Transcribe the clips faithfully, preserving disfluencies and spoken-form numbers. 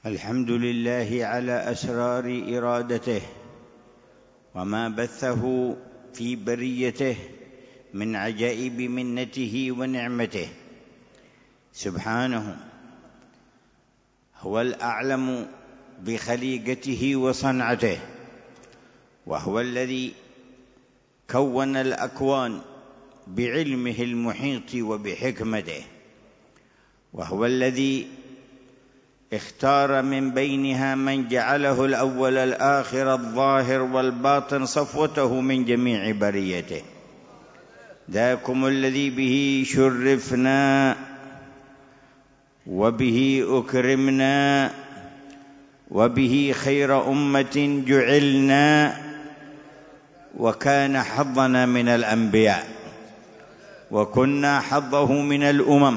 الحمد لله على أسرار إرادته وما بثه في بريته من عجائب منته ونعمته. سبحانه هو الأعلم بخليقته وصنعته، وهو الذي كون الأكوان بعلمه المحيط وبحكمته، وهو الذي اختار من بينها من جعله الأول الآخر الظاهر والباطن صفوته من جميع بريته. ذاكم الذي به شرفنا وبه أكرمنا وبه خير أمة جعلنا، وكان حظنا من الأنبياء وكنا حظه من الأمم.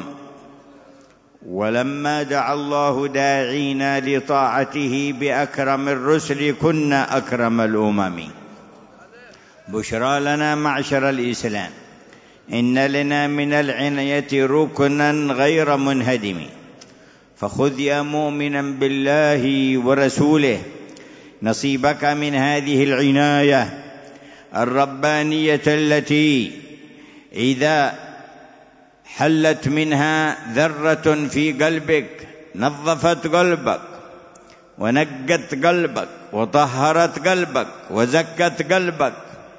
ولما دعا الله داعينا لطاعته بأكرم الرسل كنا أكرم الأمم. بشرى لنا معشر الإسلام إن لنا من العناية ركنا غير منهدم، فخذ يا مؤمنا بالله ورسوله نصيبك من هذه العناية الربانية التي إذا حلت منها ذرة في قلبك نظفت قلبك ونقت قلبك وطهرت قلبك وزكت قلبك،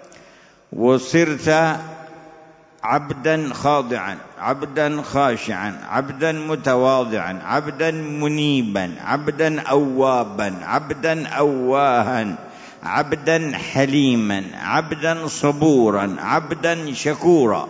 وصرت عبدا خاضعا، عبدا خاشعا، عبدا متواضعا، عبدا منيبا، عبدا أوابا، عبدا أواها، عبدا حليما، عبدا صبورا، عبدا شكورا.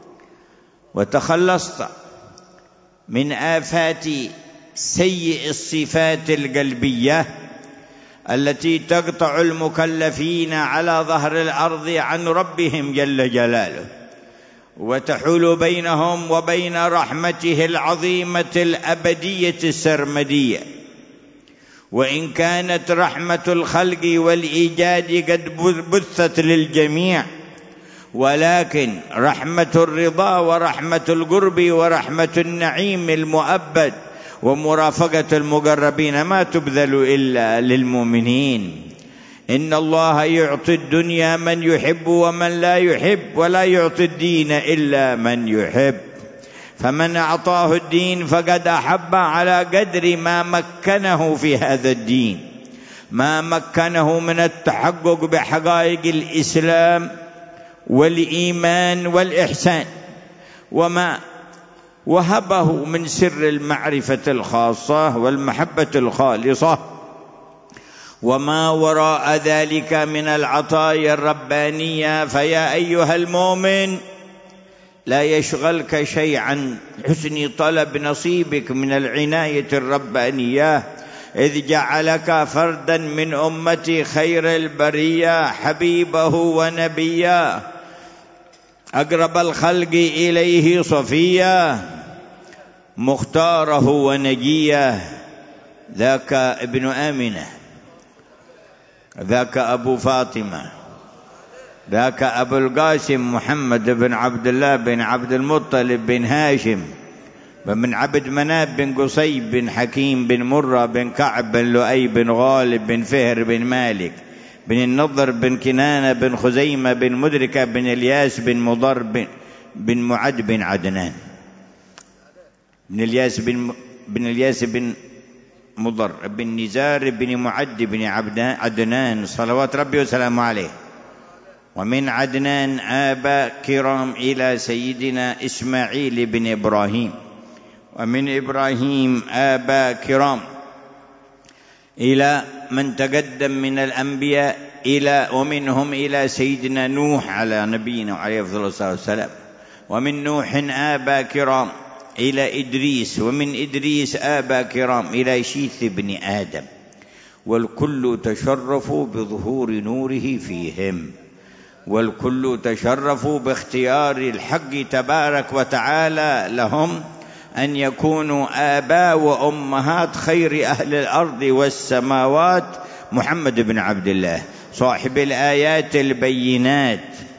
وتخلصت من آفات سيء الصفات القلبية التي تقطع المكلفين على ظهر الأرض عن ربهم جل جلاله، وتحول بينهم وبين رحمته العظيمة الأبدية السرمدية. وإن كانت رحمة الخلق والإيجاد قد بثت للجميع، ولكن رحمة الرضا ورحمة القرب ورحمة النعيم المؤبد ومرافقة المقربين ما تبذل إلا للمؤمنين. إن الله يعطي الدنيا من يحب ومن لا يحب، ولا يعطي الدين إلا من يحب. فمن أعطاه الدين فقد أحب على قدر ما مكنه في هذا الدين، ما مكنه من التحقق بحقائق الإسلام والإيمان والإحسان، وما وهبه من سر المعرفة الخاصة والمحبة الخالصة، وما وراء ذلك من العطايا الربانية. فيا أيها المؤمن لا يشغلك شيء عن حسن طلب نصيبك من العناية الربانية، إذ جعلك فردا من أمة خير البرية حبيبه ونبيه، أقرب الخلق إليه صفية، مختاره ونجيه. ذاك ابن آمنة، ذاك أبو فاطمة، ذاك أبو القاسم محمد بن عبد الله بن عبد المطلب بن هاشم بن عبد مناف بن قصي بن حكيم بن مرة بن كعب بن لؤي بن غالب بن فهر بن مالك بن النضر بن كنانة بن خزيمة بن مدركة بن الياس بن مضر بن, بن معد بن عدنان بن الياس بن, بن الياس بن مضر بن نزار بن معد بن عدنان صلوات ربي وسلامه عليه. ومن عدنان آباء كرام إلى سيدنا إسماعيل بن إبراهيم، ومن إبراهيم آباء كرام إلى من تقدم من الأنبياء إلى ومنهم إلى سيدنا نوح على نبينا عليه الصلاة والسلام، ومن نوح آباء كرام إلى إدريس، ومن إدريس آباء كرام إلى شيث بن آدم، والكل تشرفوا بظهور نوره فيهم، والكل تشرفوا باختيار الحق تبارك وتعالى لهم أن يكونوا آباء وأمهات خير أهل الأرض والسماوات محمد بن عبد الله، صاحب الآيات البينات،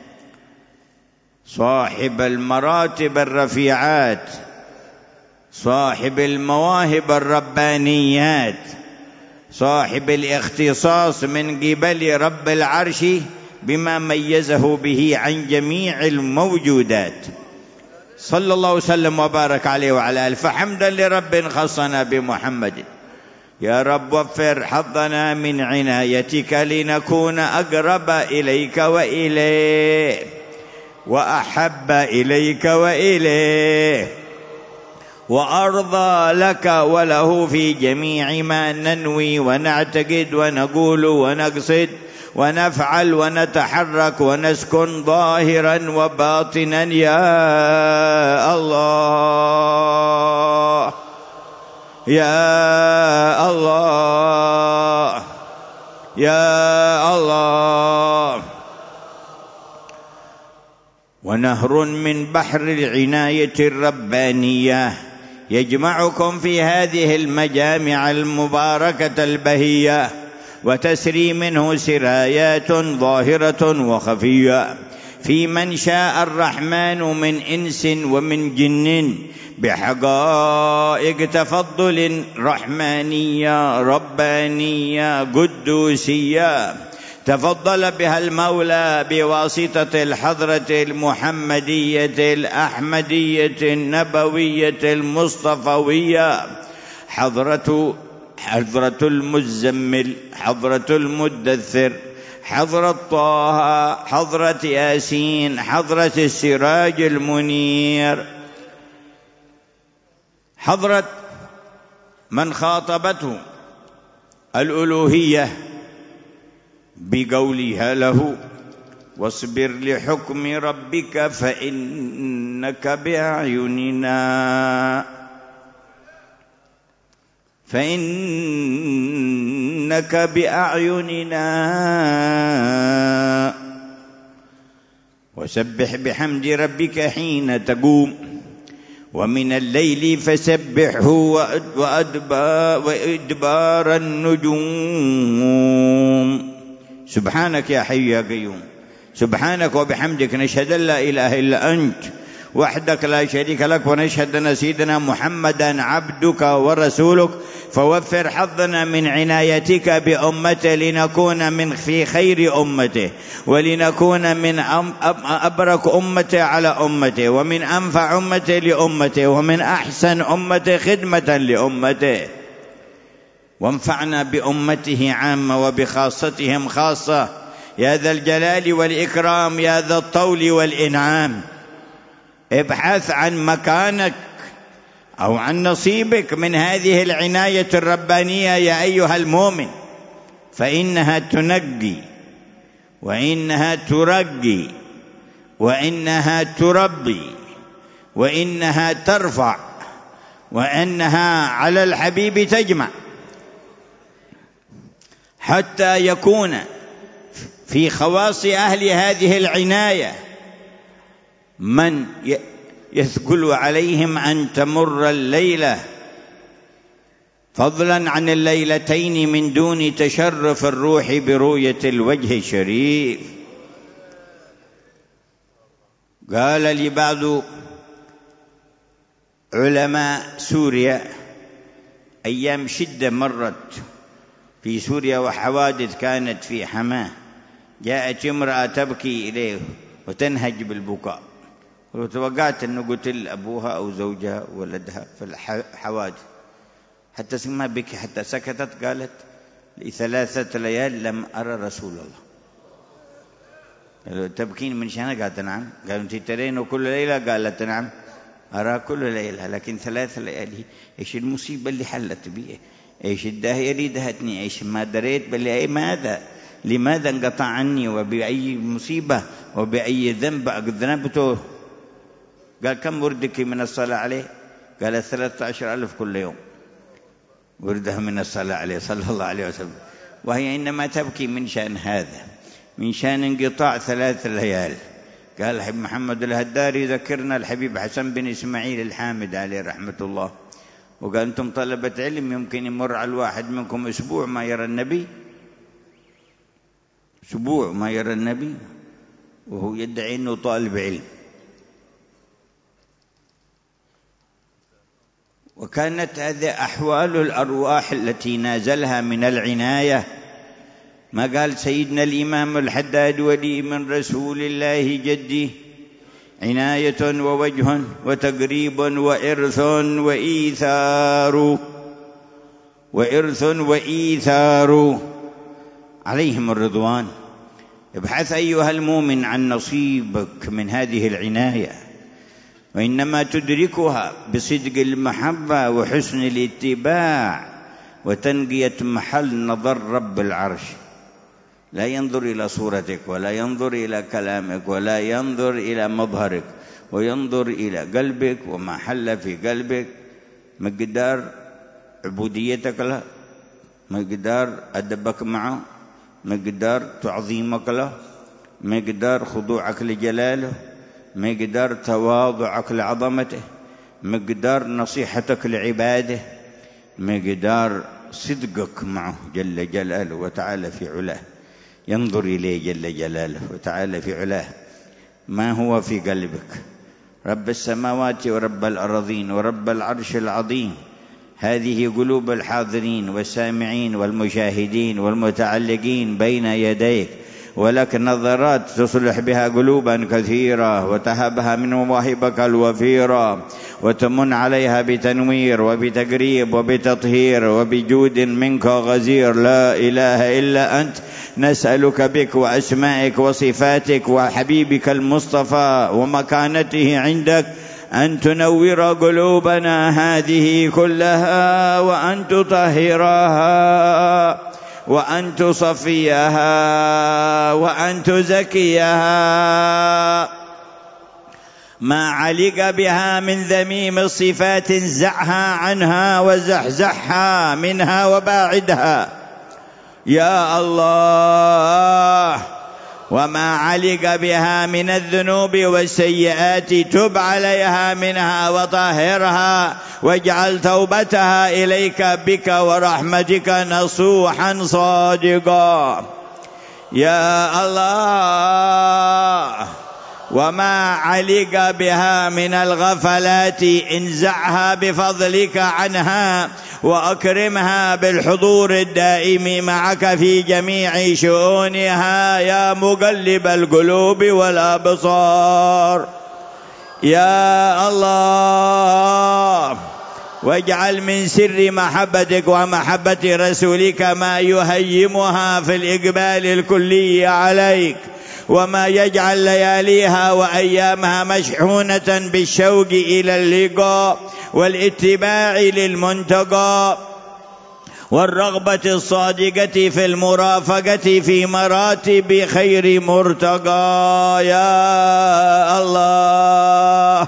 صاحب المراتب الرفيعات، صاحب المواهب الربانيات، صاحب الاختصاص من قبل رب العرش بما ميزه به عن جميع الموجودات، صلى الله وسلم وبارك عليه وعلى آله. فحمدا لرب خصنا بمحمد. يا رب وفر حظنا من عنايتك لنكون أقرب إليك وإليه وأحب إليك وإليه وأرضى لك وله في جميع ما ننوي ونعتقد ونقول ونقصد ونفعل ونتحرك ونسكن ظاهرا وباطنا يا الله يا الله يا الله. ونهر من بحر العناية الربانية يجمعكم في هذه المجامع المباركة البهية، وتسري منه سرايات ظاهرة وخفية في من شاء الرحمن من إنس ومن جن بحقائق تفضل رحمانية ربانية قدوسية تفضل بها المولى بواسطة الحضرة المحمدية الأحمدية النبوية المصطفوية، حضرة حضرة المزمل، حضرة المدثر، حضرة طه، حضرة ياسين، حضرة السراج المنير، حضرة من خاطبته الألوهية بقولها له واصبر لحكم ربك فإنك بأعيننا فإنك بأعيننا وسبح بحمد ربك حين تقوم ومن الليل فسبحه وأدبار النجوم. سبحانك يا حي يا قيوم، سبحانك وبحمدك نشهد أن لا إله إلا أنت وحدك لا شريك لك، ونشهد أن سيدنا محمدا عبدك ورسولك. فوفر حظنا من عنايتك بأمته لنكون من في خير أمته، ولنكون من أبرك أمته على أمته، ومن أنفع أمته لأمته، ومن أحسن أمته خدمة لأمته. وانفعنا بأمته عامة وبخاصتهم خاصة يا ذا الجلال والإكرام يا ذا الطول والإنعام. ابحث عن مكانك أو عن نصيبك من هذه العناية الربانية يا أيها المؤمن، فإنها تنقي وإنها ترقي وإنها تربي وإنها ترفع وإنها على الحبيب تجمع، حتى يكون في خواص أهل هذه العناية من يثقل عليهم أن تمر الليلة فضلا عن الليلتين من دون تشرف الروح برؤية الوجه الشريف. قال لي بعض علماء سوريا أيام شدة مرت في سوريا وحوادث كانت في حماه، جاءت امرأة تبكي إليه وتنهج بالبكاء، وتوقعت أنه قتل أبوها أو زوجها ولدها في الحوادث، حتى سمها بكي حتى سكتت. قالت لثلاثة ليال لم أرى رسول الله. قالوا تبكين من شأنه؟ قالت نعم. قالوا أنت ترين كل ليلة؟ قالت نعم أرى كل ليلة، لكن ثلاث ليالي إيش المصيبة اللي حلت بي؟ إيش الداهية اللي دهتني؟ إيش ما دريت بل ماذا لماذا انقطع عني وبأي مصيبة وبأي ذنب أذنبته؟ قال كم وردك من الصلاة عليه؟ قال ثلاثة عشر ألف كل يوم وردها من الصلاة عليه صلى الله عليه وسلم. وهي إنما تبكي من شأن هذا، من شأن انقطاع ثلاث ليال. قال الحبيب محمد الهداري ذكرنا الحبيب حسن بن إسماعيل الحامد عليه رحمة الله، وقال أنتم طلبة علم يمكن يمر على الواحد منكم أسبوع ما يرى النبي، أسبوع ما يرى النبي وهو يدعي أنه طالب علم. وكانت هذه أحوال الأرواح التي نازلها من العناية. ما قال سيدنا الإمام الحداد: ولي من رسول الله جدي عناية ووجه وتقريب وإرث وإيثار وإرث وإيثار عليهم الرضوان. ابحث أيها المؤمن عن نصيبك من هذه العناية، وإنما تدركها بصدق المحبة وحسن الاتباع وتنقية محل نظر رب العرش. لا ينظر إلى صورتك ولا ينظر إلى كلامك ولا ينظر إلى مظهرك، وينظر إلى قلبك وما حل في قلبك، مقدار عبوديتك له، مقدار أدبك معه، مقدار تعظيمك له، مقدار خضوعك لجلاله، مقدار تواضعك لعظمته، مقدار نصيحتك لعباده، مقدار صدقك معه جل جلاله وتعالى في علاه. ينظر إليه جل جلاله وتعالى في علاه ما هو في قلبك. رب السماوات ورب الأرضين ورب العرش العظيم، هذه قلوب الحاضرين والسامعين والمشاهدين والمتعلقين بين يديك، ولك نظرات تصلح بها قلوبا كثيرة وتهبها من مواهبك الوفيرة، وتمن عليها بتنوير وبتقريب وبتطهير وبجود منك غزير. لا إله إلا أنت، نسألك بك وأسمائك وصفاتك وحبيبك المصطفى ومكانته عندك أن تنور قلوبنا هذه كلها، وأن تطهرها، وأن تصفيها، وأن تزكيها. ما علق بها من ذميم الصفات انزعها عنها وزحزحها منها وباعدها يا الله. وما علق بها من الذنوب والسيئات تب عليها منها وطهرها، واجعل توبتها إليك بك ورحمتك نصوحا صادقا يا الله. وما علق بها من الغفلات انزعها بفضلك عنها، وأكرمها بالحضور الدائم معك في جميع شؤونها يا مقلب القلوب والأبصار يا الله. واجعل من سر محبتك ومحبة رسولك ما يهيمها في الإقبال الكلي عليك، وما يجعل لياليها وأيامها مشحونة بالشوق إلى اللقاء والاتباع للمنتقى، والرغبة الصادقة في المرافقة في مراتب خير مرتقى يا الله.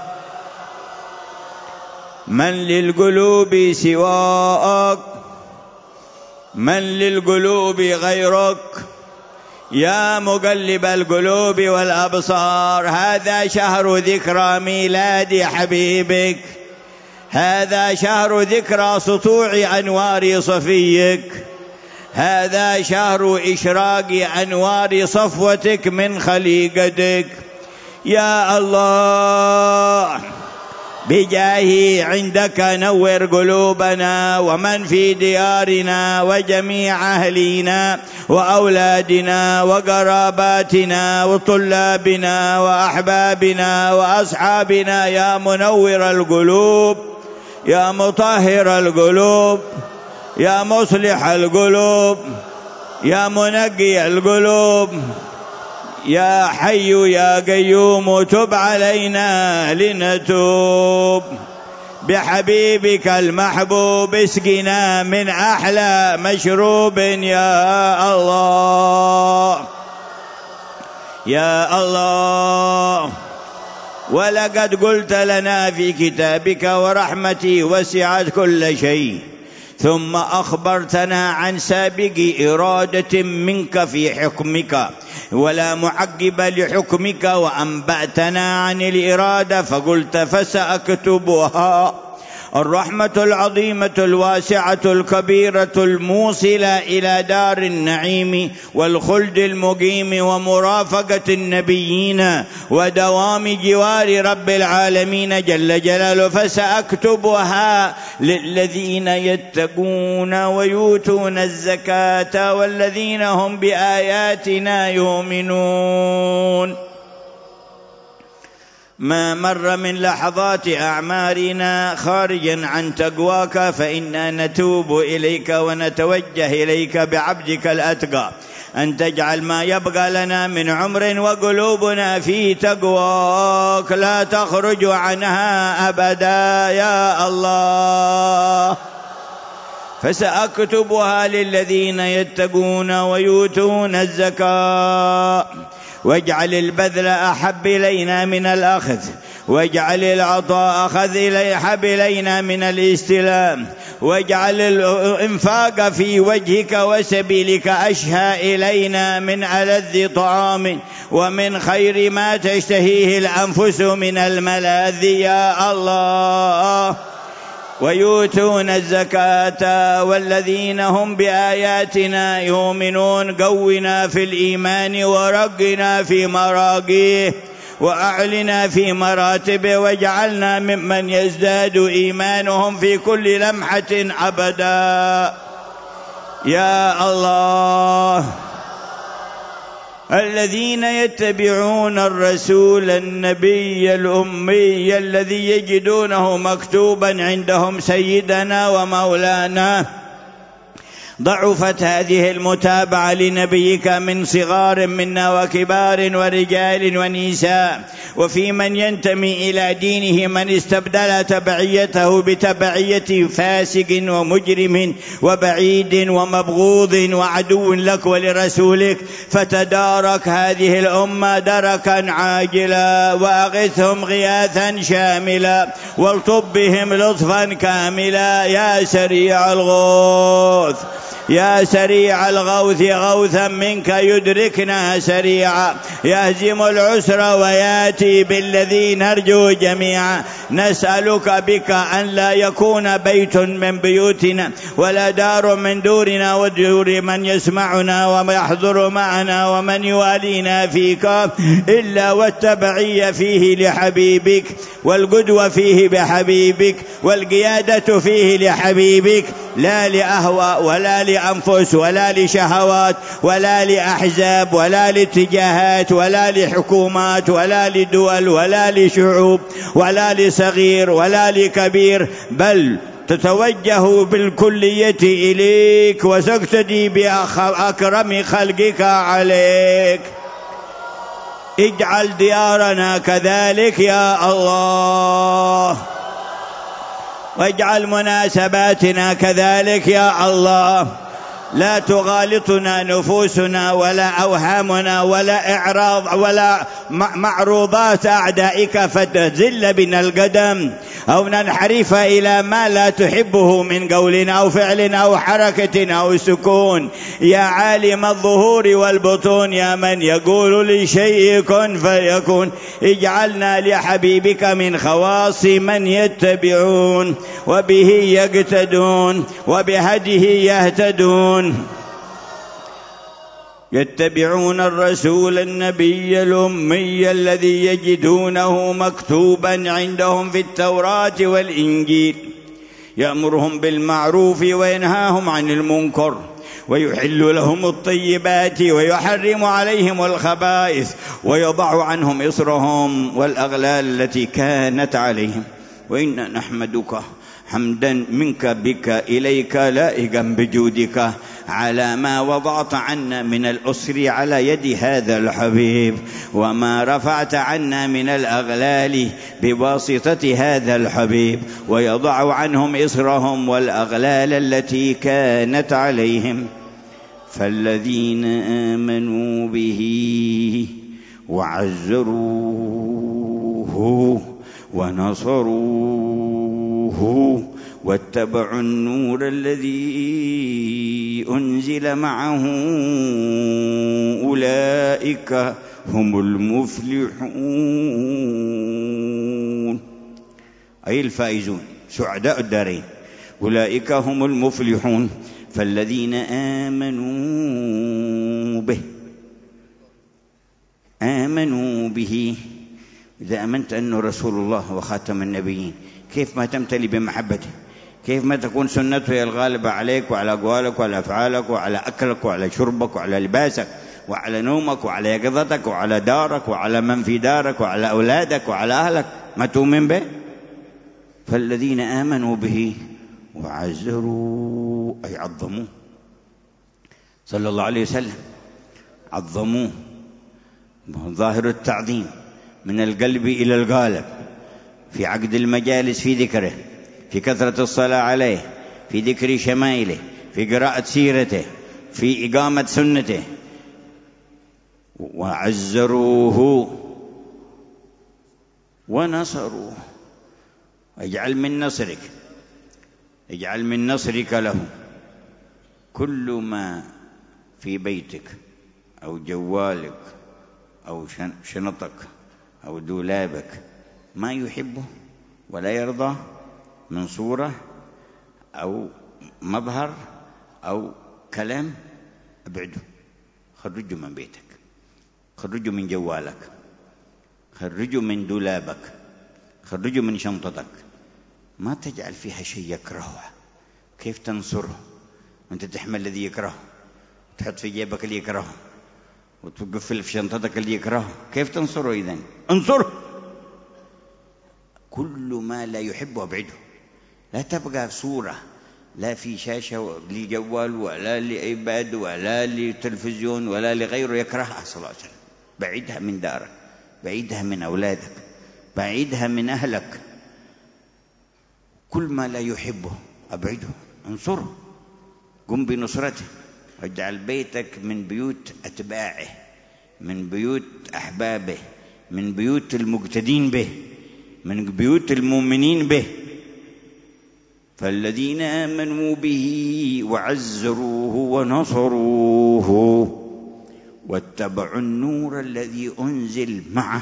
من للقلوب سواك، من للقلوب غيرك يا مقلب القلوب والأبصار. هذا شهر ذكرى ميلاد حبيبك، هذا شهر ذكرى سطوع أنوار صفيك، هذا شهر إشراق أنوار صفوتك من خليقتك يا الله. بجاهي عندك نور قلوبنا ومن في ديارنا وجميع أهلينا وأولادنا وقراباتنا وطلابنا وأحبابنا وأصحابنا يا منور القلوب، يا مطهر القلوب، يا مصلح القلوب، يا منقي القلوب، يا حي يا قيوم تب علينا لنتوب. بحبيبك المحبوب اسقنا من أحلى مشروب يا الله يا الله. ولقد قلت لنا في كتابك ورحمتي وسعت كل شيء، ثم أخبرتنا عن سابق إرادة منك في حكمك ولا معقب لحكمك، وأنبأتنا عن الإرادة فقلت فسأكتبها. الرحمة العظيمة الواسعة الكبيرة الموصلة إلى دار النعيم والخلد المقيم ومرافقة النبيين ودوام جوار رب العالمين جل جلاله. فسأكتبها للذين يتقون ويؤتون الزكاة والذين هم بآياتنا يؤمنون. ما مر من لحظات أعمارنا خارجا عن تقواك فإنا نتوب إليك ونتوجه إليك بعبدك الأتقى أن تجعل ما يبقى لنا من عمر وقلوبنا في تقواك لا تخرج عنها أبدا يا الله. فسأكتبها للذين يتقون ويؤتون الزكاة واجعل البذل أحب إلينا من الأخذ واجعل العطاء أخذ أحب إلينا من الاستلام واجعل الإنفاق في وجهك وسبيلك أشهى إلينا من ألذ طعام ومن خير ما تشتهيه الأنفس من الملاذ يا الله. ويؤتون الزكاة والذين هم بآياتنا يؤمنون. قونا في الإيمان ورقنا في مراقيه وأعلنا في مراتبه واجعلنا ممن يزداد إيمانهم في كل لمحة أبدا يا الله. الذين يتبعون الرسول النبي الأمي الذي يجدونه مكتوبا عندهم سيدنا ومولانا. ضعفت هذه المتابعة لنبيك من صغار منا وكبار ورجال ونساء، وفي من ينتمي إلى دينه من استبدل تبعيته بتبعية فاسق ومجرم وبعيد ومبغوض وعدو لك ولرسولك، فتدارك هذه الأمة دركا عاجلا وأغثهم غياثا شاملا والطب بهم لطفا كاملا يا سريع الغوث يا سريع الغوث غوثا منك يدركنا سريعا يهزم العسر وياتي بالذي نرجو جميعا. نسألك بك أن لا يكون بيت من بيوتنا ولا دار من دورنا ودور من يسمعنا ويحضر معنا ومن يوالينا فيك إلا والتبعية فيه لحبيبك والقدوة فيه بحبيبك والقيادة فيه لحبيبك، لا لأهواء ولا لأنفس ولا لشهوات ولا لأحزاب ولا لاتجاهات ولا لحكومات ولا لدول ولا لشعوب ولا لصغير ولا لكبير، بل تتوجه بالكلية إليك وتقتدي بأكرم خلقك عليك. اجعل ديارنا كذلك يا الله، واجعل مناسباتنا كذلك يا الله. لا تغالطنا نفوسنا ولا أوهامنا ولا إعراض ولا معروضات أعدائك فتزل بنا القدم أو ننحرف إلى ما لا تحبه من قول أو فعل أو حركة أو سكون. يا عالم الظهور والبطون يا من يقول لشيء كن فيكون، اجعلنا لحبيبك من خواص من يتبعون وبه يقتدون وبهديه يهتدون. يتبعون الرسول النبي الأمي الذي يجدونه مكتوبا عندهم في التوراة والإنجيل، يأمرهم بالمعروف وينهاهم عن المنكر ويحل لهم الطيبات ويحرم عليهم الخبائث ويضع عنهم إصرهم والأغلال التي كانت عليهم. وإنا نحمدك حمدا منك بك إليك لائقا بجودك على ما وضعت عنا من الأسر على يد هذا الحبيب، وما رفعت عنا من الأغلال بواسطة هذا الحبيب، ويضع عنهم إصرهم والأغلال التي كانت عليهم. فالذين آمنوا به وعزروه ونصروه واتبعوا النور الذي أنزل معه أولئك هم المفلحون، أي الفائزون. سعداء الدارين. أولئك هم المفلحون. فالذين آمنوا به آمنوا به إذا أمنت أنه رسول الله وخاتم النبيين، كيف ما تمتلي بمحبته؟ كيف ما تكون سنته هي الغالبة عليك وعلى أقوالك وعلى أفعالك وعلى أكلك وعلى شربك وعلى لباسك وعلى نومك وعلى يقظتك وعلى دارك وعلى من في دارك وعلى أولادك وعلى أهلك، ما تؤمن به؟ فالذين آمنوا به وعزروا أي عظموه صلى الله عليه وسلم، عظموه ظاهر التعظيم من القلب إلى القالب، في عقد المجالس في ذكره، في كثرة الصلاة عليه، في ذكر شمائله، في قراءة سيرته، في إقامة سنته. وعزروه ونصروه. اجعل من نصرك اجعل من نصرك له كل ما في بيتك أو جوالك أو شنطك أو دولابك ما يحبه ولا يرضى من صورة أو مظهر أو كلام، ابعده، خرجه من بيتك، خرجه من جوالك، خرجه من دولابك، خرجه من شنطتك. ما تجعل فيها شيء يكرهه. كيف تنصره وانت تحمل الذي يكرهه، تحط في جيبك اللي يكرهه، وتقفل في شنطتك اللي يكرهه؟ كيف تنصره إذن؟ انصره. كل ما لا يحبه ابعده. لا تبقى صورة، لا في شاشة لجوال ولا لإيباد ولا لتلفزيون ولا لغيره يكرهها صلى الله عليه وسلم. بعيدها من دارك، بعيدها من أولادك، بعيدها من أهلك. كل ما لا يحبه أبعده، انصره، قم بنصرته. واجعل بيتك من بيوت أتباعه، من بيوت أحبابه، من بيوت المقتدين به، من بيوت المؤمنين به. فالذين آمنوا به وعزروه ونصروه واتبعوا النور الذي أنزل معه.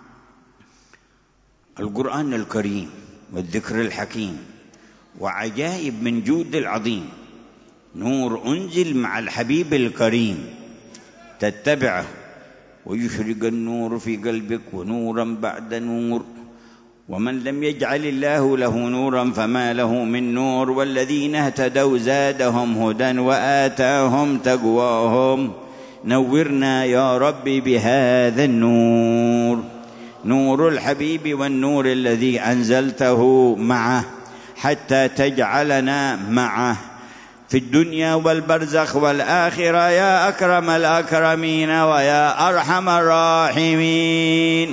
القرآن الكريم والذكر الحكيم وعجائب من جود العظيم، نور أنزل مع الحبيب الكريم، تتبعه ويشرق النور في قلبك ونورا بعد نور. ومن لم يجعل الله له نورا فما له من نور. والذين اهتدوا زادهم هدى وآتاهم تقواهم. نورنا يا ربي بهذا النور، نور الحبيب والنور الذي أنزلته معه، حتى تجعلنا معه في الدنيا والبرزخ والآخرة يا أكرم الأكرمين ويا أرحم الراحمين.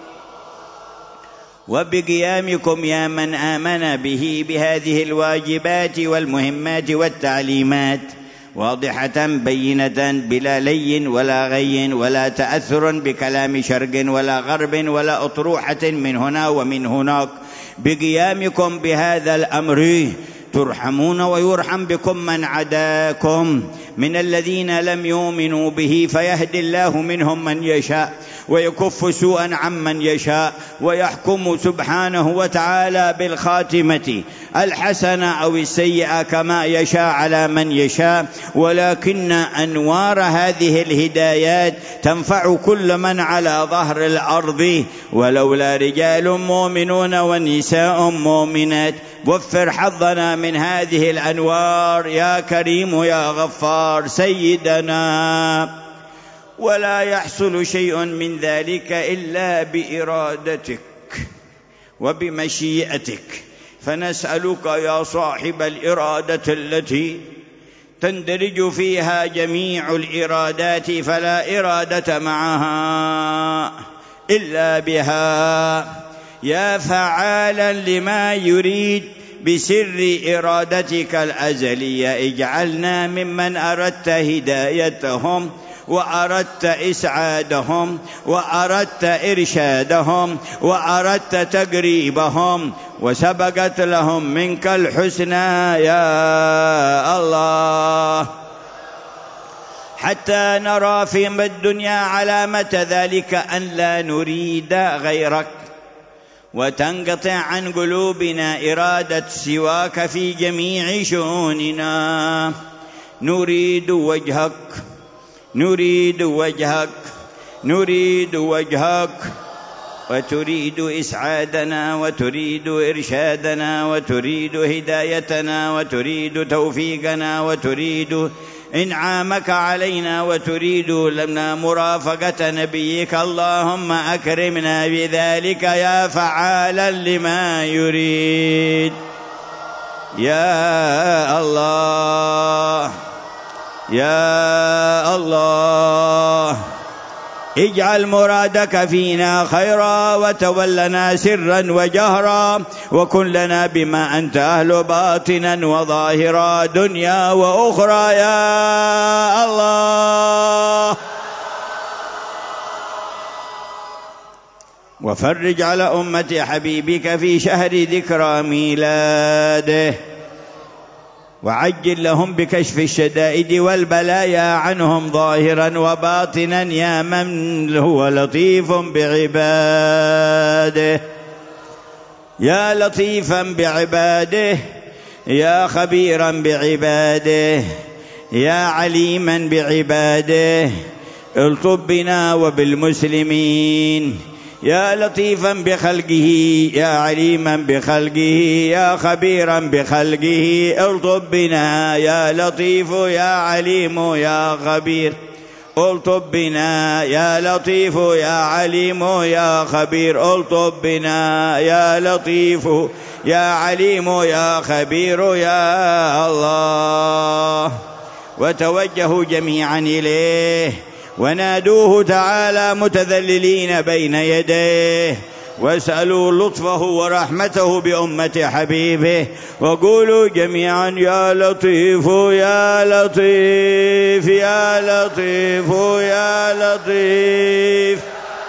وبقيامكم يا من آمن به بهذه الواجبات والمهمات والتعليمات واضحة بينة بلا لي ولا غي ولا تأثر بكلام شرق ولا غرب ولا أطروحة من هنا ومن هناك. بقيامكم بهذا الأمر ترحمون ويرحم بكم من عداكم من الذين لم يؤمنوا به، فيهدي الله منهم من يشاء ويكف سوءا عمن يشاء، ويحكم سبحانه وتعالى بالخاتمة الحسنة أو السيئة كما يشاء على من يشاء. ولكن أنوار هذه الهدايات تنفع كل من على ظهر الأرض، ولولا رجال مؤمنون ونساء مؤمنات. وفر حظنا من هذه الأنوار يا كريم يا غفار سيدنا. ولا يحصل شيء من ذلك إلا بإرادتك وبمشيئتك، فنسألك يا صاحب الإرادة التي تندرج فيها جميع الإرادات، فلا إرادة معها إلا بها، يا فعالا لما يريد بسر إرادتك الأزلية. اجعلنا ممن أردت هدايتهم وأردت إسعادهم وأردت إرشادهم وأردت تقريبهم، وسبقت لهم منك الحسنى يا الله، حتى نرى في الدنيا علامة ذلك أن لا نريد غيرك وتنقطع عن قلوبنا إرادة سواك في جميع شؤوننا. نريد وجهك، نريد وجهك، نريد وجهك، وتريد إسعادنا، وتريد إرشادنا، وتريد هدايتنا، وتريد توفيقنا، وتريد إنعامك علينا، وتريد لنا مرافقة نبيك. اللهم أكرمنا بذلك يا فعالا لما يريد. يا الله يا الله، اجعل مرادك فينا خيرا، وتولنا سرا وجهرا، وكن لنا بما أنت أهل باطنا وظاهرا دنيا وأخرى يا الله. وفرج على أمة حبيبك في شهر ذكرى ميلاده، وعجل لهم بكشف الشدائد والبلايا عنهم ظاهرا وباطنا يا من هو لطيف بعباده. يا لطيفا بعباده، يا خبيرا بعباده، يا عليما بعباده، الطف بنا وبالمسلمين. يا لطيفا بخلقه، يا عليما بخلقه، يا خبيرا بخلقه، الطف بنا يا لطيف يا عليم يا خبير. الطف بنا يا لطيف يا عليم يا خبير. الطف بنا يا لطيف يا عليم يا خبير يا الله. وتوجهوا جميعا إليه ونادوه تعالى متذللين بين يديه، واسألوا لطفه ورحمته بأمة حبيبه، وقولوا جميعا يا لطيف يا لطيف يا لطيف يا لطيف.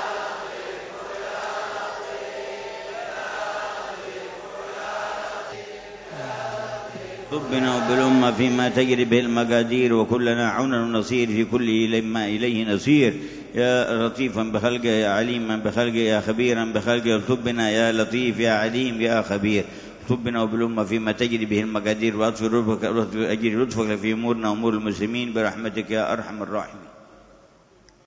ربنا وبالأمة فيما تجري به المقادير، وكلنا عونا ونصير في كل ما إليه نصير. يا لطيفا بخلقه، يا عليما بخلقه، يا خبيرا بخلقه. الطف بنا يا لطيف يا عليم يا خبير. الطف بنا وبالأمة فيما تجري به المقادير، وأطفئ أجري لطفك في أمورنا وأمور المسلمين برحمتك يا أرحم الراحمين.